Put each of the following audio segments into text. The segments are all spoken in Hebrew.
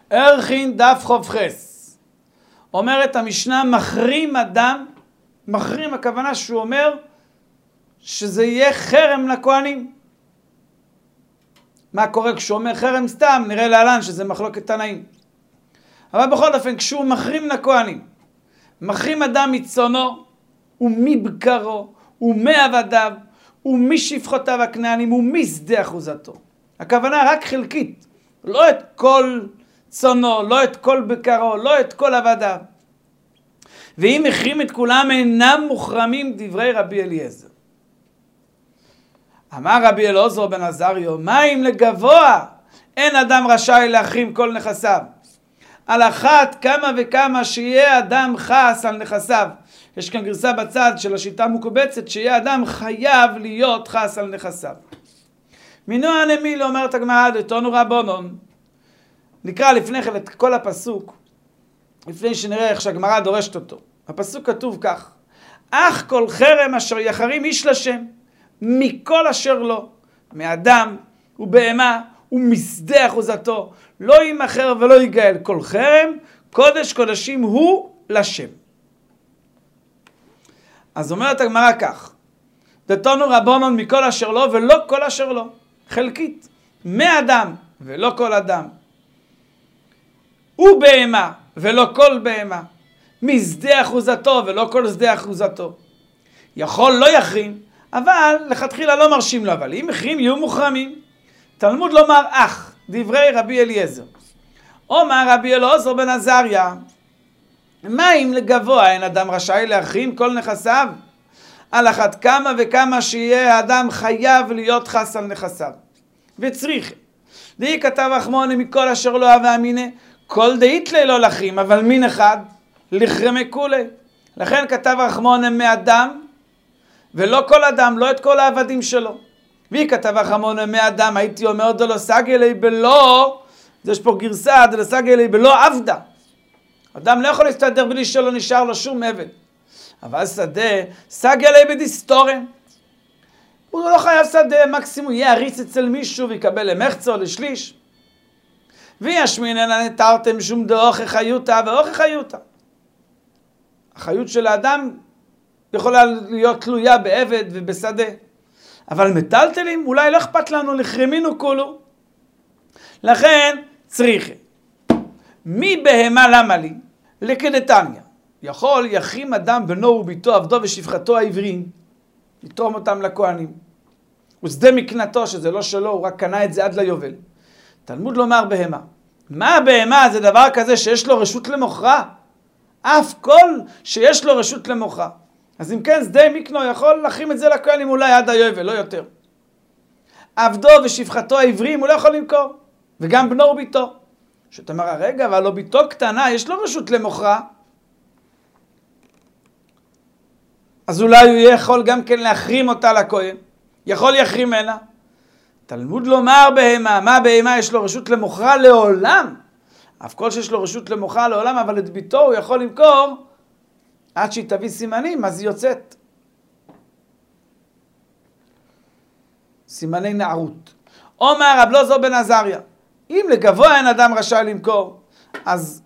ערכין דף חופכס. אומרת המשנה, מחרים אדם, מחרים הכוונה שהוא אומר שזה יהיה חרם לכהנים. מה קורה כשהוא אומר חרם סתם? נראה להלן שזה מחלוקת תנאים. אבל בכל אופן, כשהוא מחרים לכהנים, מחרים אדם מצונו ומבקרו ומעבדיו ומשפחותיו הכנענים ומשדה אחוזתו. הכוונה רק חלקית, לא את כל צונו, לא את כל בקרו, לא את כל עבדיו. ואם מחרים את כולם אינם מוחרמים דברי רבי אליעזר. אמר רבי אלעזר בן עזריו, מה אם לגבוה אין אדם רשאי להחרים כל נכסיו? על אחת כמה וכמה שיהיה אדם חס על נכסיו. יש כאן גרסה בצד של השיטה המקובצת שיהיה אדם חייב להיות חס על נכסיו. מינוע נמיל אומרת הגמרא דתנו רבונון. נקרא לפני כן את כל הפסוק, לפני שנראה איך שהגמרא דורשת אותו. הפסוק כתוב כך, אך כל חרם אשר יחרים איש לשם, מכל אשר לו, מאדם ובהמה ומשדה אחוזתו, לא יימכר ולא ייגאל. כל חרם, קודש קודשים הוא לשם. אז אומרת הגמרא כך, דתנו רבונון מכל אשר לו ולא כל אשר לו, חלקית, מאדם ולא כל אדם, ובהמה ולא כל בהמה, משדה אחוזתו ולא כל שדה אחוזתו. יכול לא יחרים, אבל לכתחילה לא מרשים לו, אבל אם יחרים יהיו מוחרמים. תלמוד לומר אך, דברי רבי אליעזר. אומר רבי אלעזר בן עזריה, מה אם לגבוה אין אדם רשאי להחרים כל נכסיו? על אחת כמה וכמה שיהיה האדם חייב להיות חס על נכסיו. וצריך, די כתב אחמונה מכל אשר לא אהבה אמיניה, כל דאית לא להחרים, אבל מין אחד, לחרמי כולי. לכן כתב אחמונה מאדם, ולא כל אדם, לא את כל העבדים שלו. והיא כתב אחמונה מאדם, הייתי אומר דלא סגי לי בלא, יש פה גרסה, דלא סגי לי בלא עבדה. אדם לא יכול להסתדר בלי שלא נשאר לו שום עבד. אבל שדה, סגי לי בדיסטורן. הוא לא חייב שדה, מקסימום יהיה עריץ אצל מישהו ויקבל למחצה או לשליש. וישמין אין נתרתם שום דאוכי חיותה ואוכי חיותה. החיות של האדם יכולה להיות תלויה בעבד ובשדה. אבל מטלטלים אולי לא אכפת לנו, לחרמינו כולו. לכן צריך. מי בהמה למה לי? לכדתניא. יכול יחרים אדם בנו וביתו עבדו ושפחתו העבריים, לתרום אותם לכהנים. ושדה מקנתו שזה לא שלו, הוא רק קנה את זה עד ליובל. תלמוד לומר בהמה. מה בהמה? זה דבר כזה שיש לו רשות למוכרה. אף כל שיש לו רשות למוכרה. אז אם כן, שדה מקנו יכול להחרים את זה לכהנים אולי עד היובל, לא יותר. עבדו ושפחתו העבריים הוא לא יכול למכור. וגם בנו וביתו. שתאמר, הרגע, אבל לא ביתו קטנה, יש לו רשות למוכרה. אז אולי הוא יכול גם כן להחרים אותה לכהן. יכול יחרים ממנה. תלמוד לומר בהמה. מה בהמה? יש לו רשות למוכרה לעולם. אף כל שיש לו רשות למוכרה לעולם, אבל את ביתו הוא יכול למכור עד שהיא תביא סימנים, אז היא יוצאת. סימני נערות. אומר רב אלעזר בן עזריה, אם לגבוה אין אדם רשאי למכור, אז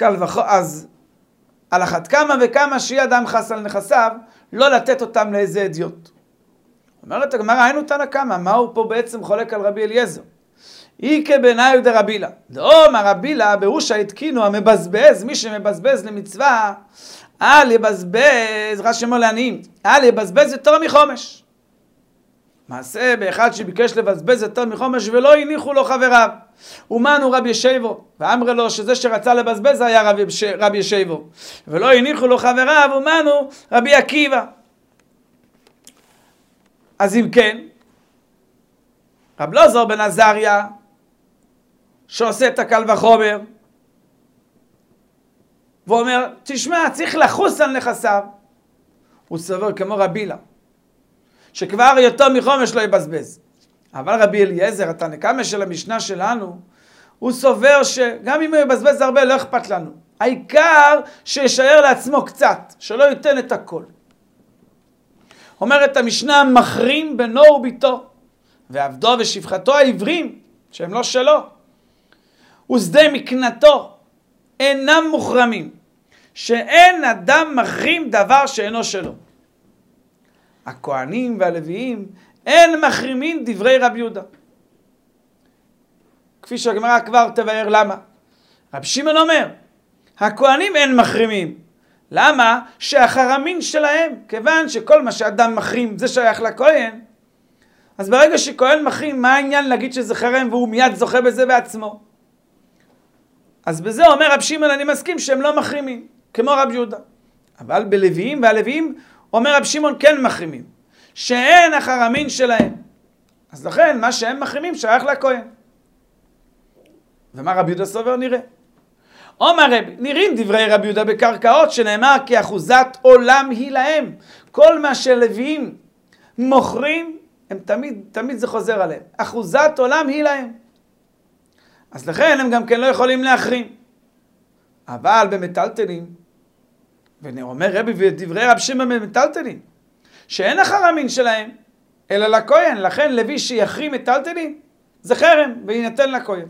על אחת כמה וכמה שיהיה אדם חס על נכסיו, לא לתת אותם לאיזה אדיוט. אומרת הגמרא, היינו תנא קמא, מה הוא פה בעצם חולק על רבי אליעזר? איקה בעיניו דרבילה. דאמר רבילה, בראשה התקינו המבזבז, מי שמבזבז למצווה, אל יבזבז, רש"י אומר לעניים, אל יבזבז יותר מחומש. מעשה באחד שביקש לבזבז יותר מחומש ולא הניחו לו חבריו. אומנו רבי ישייבו, ואמר לו שזה שרצה לבזבז היה רבי ישייבו, ולא הניחו לו חבריו, אומנו רבי עקיבא. אז אם כן, רב אלעזר בן עזריה, שעושה את הקל וחומר, ואומר, תשמע, צריך לחוס על נכסיו. הוא סובר כמו רבילה, שכבר יותר מחומש לא יבזבז. אבל רבי אליעזר, התנא קמא של המשנה שלנו, הוא סובר שגם אם הוא יבזבז הרבה, לא אכפת לנו. העיקר שישאר לעצמו קצת, שלא ייתן את הכל. אומרת המשנה, מחרים בנו וביתו, ועבדו ושפחתו העברים, שהם לא שלו. ושדה מקנתו אינם מוחרמים, שאין אדם מחרים דבר שאינו שלו. הכהנים והלוויים אין מחרימים דברי רבי יהודה. כפי שהגמרא כבר תבאר למה. רבי שמעון אומר, הכהנים אין מחרימים. למה? שהחרמין שלהם, כיוון שכל מה שאדם מחרים זה שייך לכהן, אז ברגע שכהן מחרים, מה העניין להגיד שזה חרם והוא מיד זוכה בזה בעצמו? אז בזה אומר רבי שמעון, אני מסכים שהם לא מחרימים, כמו רבי יהודה. אבל בלוויים והלוויים אומר רבי שמעון כן מחרימים, שאין החרמין שלהם. אז לכן מה שהם מחרימים שייך לכהן. ומה רבי יהודה סובר נראה? אומר רבי, נראים דברי רבי יהודה בקרקעות שנאמר כי אחוזת עולם היא להם. כל מה שלוויים מוכרים, הם תמיד זה חוזר עליהם. אחוזת עולם היא להם. אז לכן הם גם כן לא יכולים להחרים. אבל במטלטלים, ואומר רבי ודברי רבי שמעון במטלטלים, שאין החרמין שלהם, אלא לכהן. לכן לוי שיחרים מטלטלים, זה חרם, וינתן לכהן.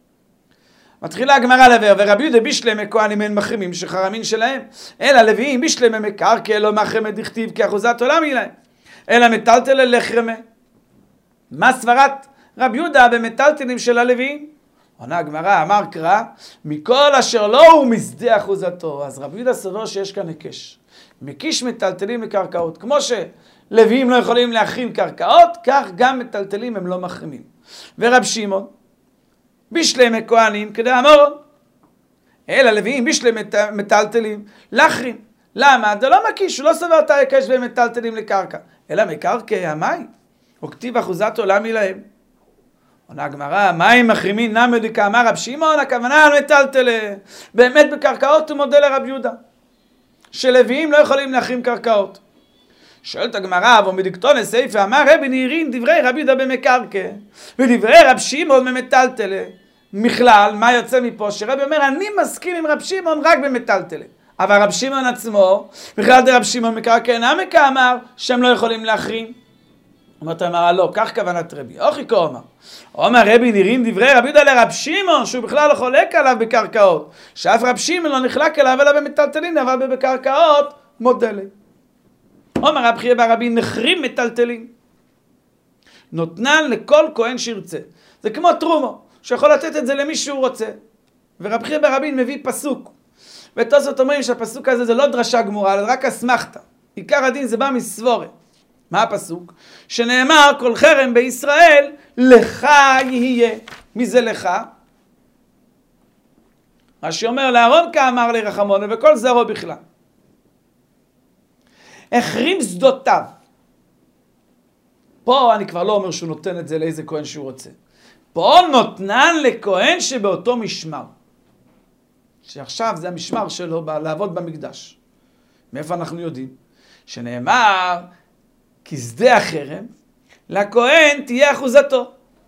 מתחילה הגמרא לבאר, ורבי יהודה בישלמה כהנים אין מחרימים שחרמין שלהם, אלא לוויים בישלמה מקרקע לא מחרמה דכתיב כי אחוזת עולם היא להם, אלא מטלטל לחרמה. מה סברת רבי יהודה במטלטלים של הלוויים? עונה הגמרא, אמר קרא, מכל אשר לא הוא משדה אחוזתו. אז רבי יהודה סובר שיש כאן היקש. מקיש מטלטלים לקרקעות. כמו שלוויים לא יכולים להחרים קרקעות, כך גם מטלטלים הם לא מחרימים. ורב שמעון, בישלמה כהנים כדי אמורון. אלא לוויים בישלמה מטלטלים להחרים. למה? זה לא מקיש, הוא לא סובר את ההיקש והם מטלטלים לקרקע. אלא מקרקע המים. וכתיב אחוזת עולם היא להם. עונה הגמרא, מים מחרימים נמי דקאמר רבי שמעון, הכוונה על מטלטלה. באמת בקרקעות הוא מודה לרבי יהודה. שלוויים לא יכולים להחרים קרקעות. שואלת הגמרא, ומדקתונס סייפה, אמר רבי נראים דברי רבי יהודה במקרקע, ודברי רבי שמעון במטלטלה. מכלל, מה יוצא מפה? שרבי אומר, אני מסכים עם רבי שמעון רק במטלטלה. אבל רבי שמעון עצמו, בכלל דרבי שמעון מקרקע נמי כאמר, שהם לא יכולים להחרים. אומרת אמרה לא, כך כוונת רבי. אוכי כה אומר. אומר רבי נראים דברי רבי יהודה לרבי שמעון, שהוא בכלל לא חולק עליו בקרקעות. שאף רבי שמעון לא נחלק אליו אלא במטלטלין, אבל בקרקעות מודלי. אומר רבי חייא בר רבי נחרים מטלטלין. נותנן לכל כהן שירצה. זה כמו תרומו, שיכול לתת את זה למי שהוא רוצה. ורבי חייא בר רבי מביא פסוק. ותוספות אומרים שהפסוק הזה זה לא דרשה גמורה, אלא רק אסמכתא. עיקר הדין זה בא מסבורה. מה הפסוק? שנאמר כל חרם בישראל לך יהיה. מי זה לך? רש"י אומר לאהרון כאמר לרחמונה וכל זרעו בכלל. החרים שדותיו. פה אני כבר לא אומר שהוא נותן את זה לאיזה כהן שהוא רוצה. פה נותנן לכהן שבאותו משמר. שעכשיו זה המשמר שלו לעבוד במקדש. מאיפה אנחנו יודעים? שנאמר כי שדה החרם, לכהן תהיה אחוזתו.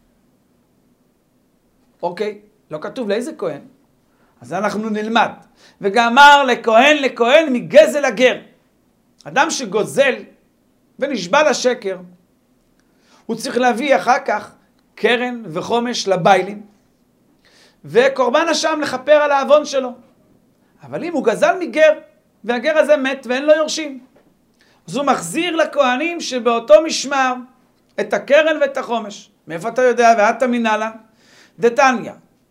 אוקיי, לא כתוב לאיזה כהן. אז אנחנו נלמד. וגמר לכהן מגזל הגר. אדם שגוזל ונשבע לשקר, הוא צריך להביא אחר כך קרן וחומש לביילים, וקורבן אשם לכפר על העוון שלו. אבל אם הוא גזל מגר, והגר הזה מת ואין לו יורשים, אז הוא מחזיר לכהנים שבאותו משמר את הקרן ואת החומש. מאיפה אתה יודע? ואתה מנהלן? דתניא.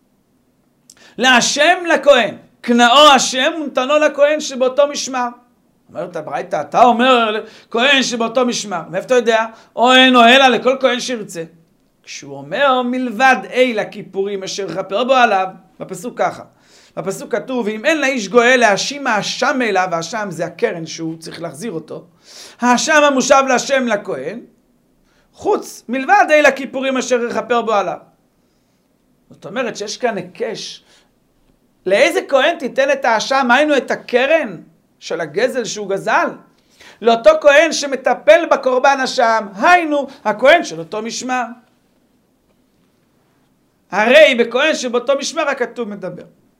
להשם לכהן, קנאו השם ונתנו לכהן שבאותו משמר. אומרת הברייתא, אתה אומר כהן שבאותו משמר. מאיפה אתה יודע? או אין או אלא לכל כהן שירצה. כשהוא אומר מלבד אל הכיפורים אשר יכפר בו עליו, בפסוק ככה. בפסוק כתוב, אם אין לאיש גואל להאשים האשם אליו, האשם זה הקרן שהוא צריך להחזיר אותו, האשם המושב להשם לכהן, חוץ מלבד אל הכיפורים אשר יכפר בו עליו. זאת אומרת שיש כאן היקש. לאיזה כהן תיתן את האשם, היינו את הקרן של הגזל שהוא גזל? לאותו כהן שמטפל בקורבן אשם, היינו הכהן של אותו משמר. הרי בכהן שבאותו משמר הכתוב מדבר.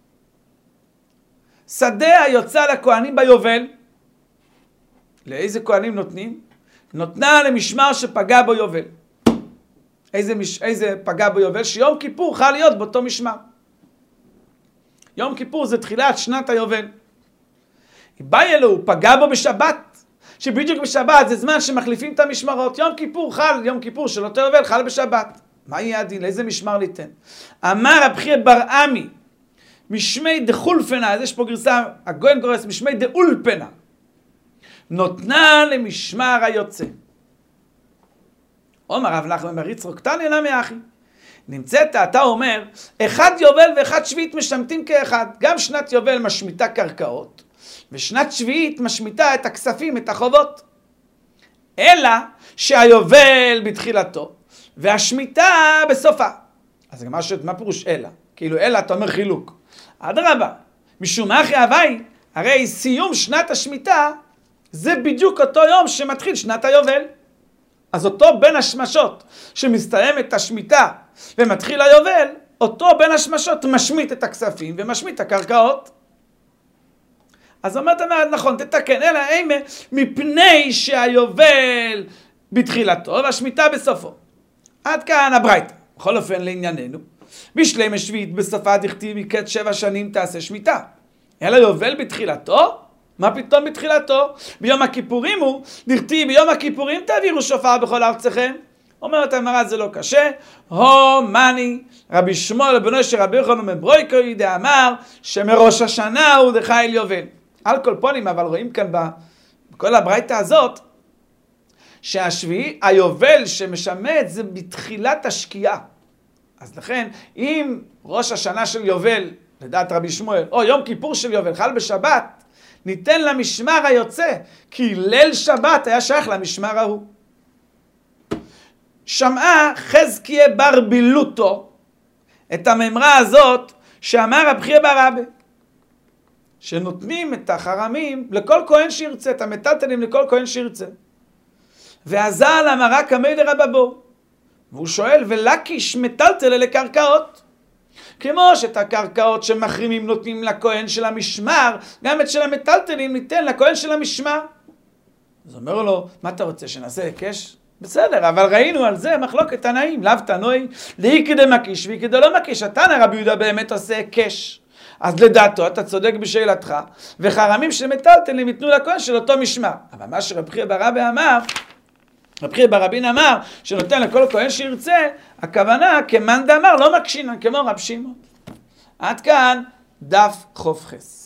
שדה היוצא לכהנים ביובל, לאיזה כהנים נותנים? נותנה למשמר שפגע בו יובל. איזה פגע בו יובל? שיום כיפור חל להיות באותו משמר. יום כיפור זה תחילת שנת היובל. בא אלו, הוא פגע בו בשבת, שבדיוק בשבת זה זמן שמחליפים את המשמרות. יום כיפור חל, יום כיפור של אותו יובל חל בשבת. מה יהיה הדין? לאיזה משמר ליתן? אמר רבי חייא בר עמי, משמי דחולפנה, אז יש פה גרסה, הגויין גורס, משמי דאולפנה, נותנה למשמר היוצא. אומר רב נחמן בר יצחק, תניא נמי אחי. נמצאת, אתה אומר, אחד יובל ואחד שביעית משמטים כאחד. גם שנת יובל משמיטה קרקעות, ושנת שביעית משמיטה את הכספים, את החובות. אלא שהיובל בתחילתו, והשמיטה בסופה. אז מה פירוש אלא? כאילו אלא אתה אומר חילוק. אדרבה, משום אחי הווי, הרי סיום שנת השמיטה, זה בדיוק אותו יום שמתחיל שנת היובל. אז אותו בין השמשות שמסתיים את השמיטה ומתחיל היובל, אותו בין השמשות משמיט את הכספים ומשמיט את הקרקעות. אז אומרת נכון, תתקן, אלא אימה, מפני שהיובל בתחילתו והשמיטה בסופו. עד כאן הברייתא. בכל אופן לענייננו, בשלמה שביעית בסופה דכתיב מקץ 7 שנים תעשה שמיטה. אלא יובל בתחילתו, מה פתאום בתחילתו? ביום הכיפורים הוא, דכתיב ביום הכיפורים תעבירו שופר בכל ארצכם. אומרת הגמרא זה לא קשה. הו מני רבי שמואל בנו של רבי יוחנן בן ברויקוי דאמר שמראש השנה הוא דחיל יובל. על כל פנים, אבל רואים כאן בכל הברייתא הזאת, שהשביעי, היובל שמשמט זה בתחילת השקיעה. אז לכן, אם ראש השנה של יובל, לדעת רבי שמואל, או יום כיפור של יובל, חל בשבת, ניתן למשמר היוצא, כי ליל שבת היה שייך למשמר ההוא. שמעה חזקיה בר בילוטו את הממרה הזאת שאמר רבי חייא בר אבא, שנותנים את החרמים לכל כהן שירצה, את המטלטלים לכל כהן שירצה. והזל אמרה קמי לרבבו, והוא שואל, ולקיש מטלטל אלה קרקעות? כמו שאת הקרקעות שמחרימים נותנים לכהן של המשמר, גם את של המטלטלים ניתן לכהן של המשמר. אז אומר לו, מה אתה רוצה, שנעשה היקש? בסדר, אבל ראינו על זה מחלוקת תנאים, לאו תנוי, לאי כדי מקיש ואי כדי לא מקיש. התנא רבי יהודה באמת עושה היקש. אז לדעתו אתה צודק בשאלתך, וחרמים של מטלטלים ייתנו לכהן של אותו משמר. אבל מה שרבי חייא בר אבא אמר, רבי חייא בר אבא אמר, שנותן לכל כהן שירצה, הכוונה כמאן דאמר לא מקשינן, כמו רב שמעון. עד כאן דף ח"ח.